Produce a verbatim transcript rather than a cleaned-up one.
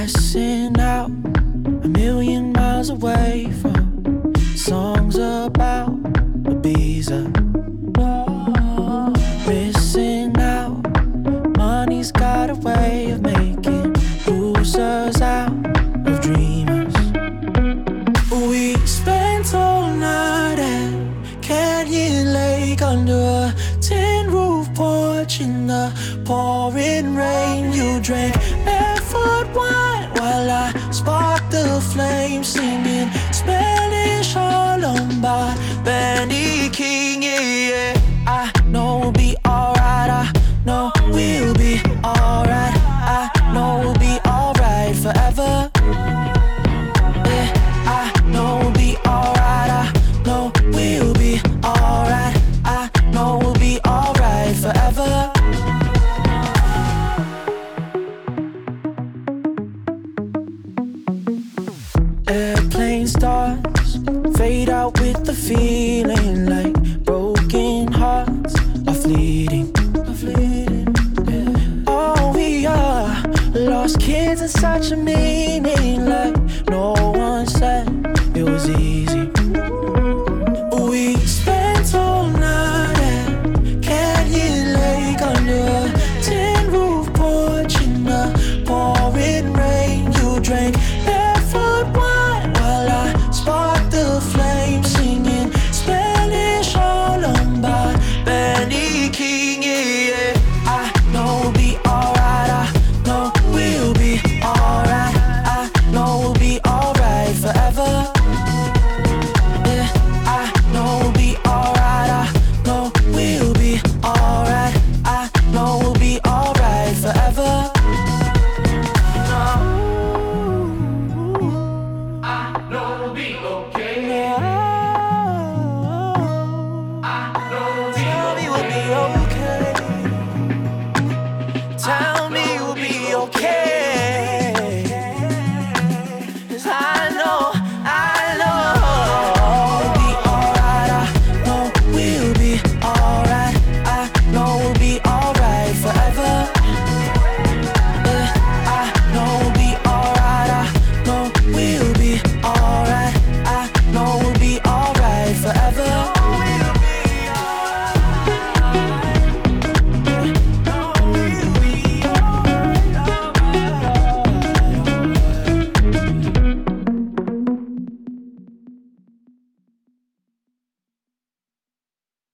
Stressing out a million miles away from songs about Ibiza. Missing out, money's got a way of making losers out of dreamers. We spent all night at Canyon Lake under a tin roof porch in the pouring rain. You drank barefoot wine while I sparked the flame, singing Spanish Harlem by Benny King. Yeah, yeah. I know we'll be alright. I know we'll be alright. I know we'll be alright forever. Yeah, I know we'll be alright. I know we'll be alright. I know we'll be alright forever. Airplane stars fade out with the fear.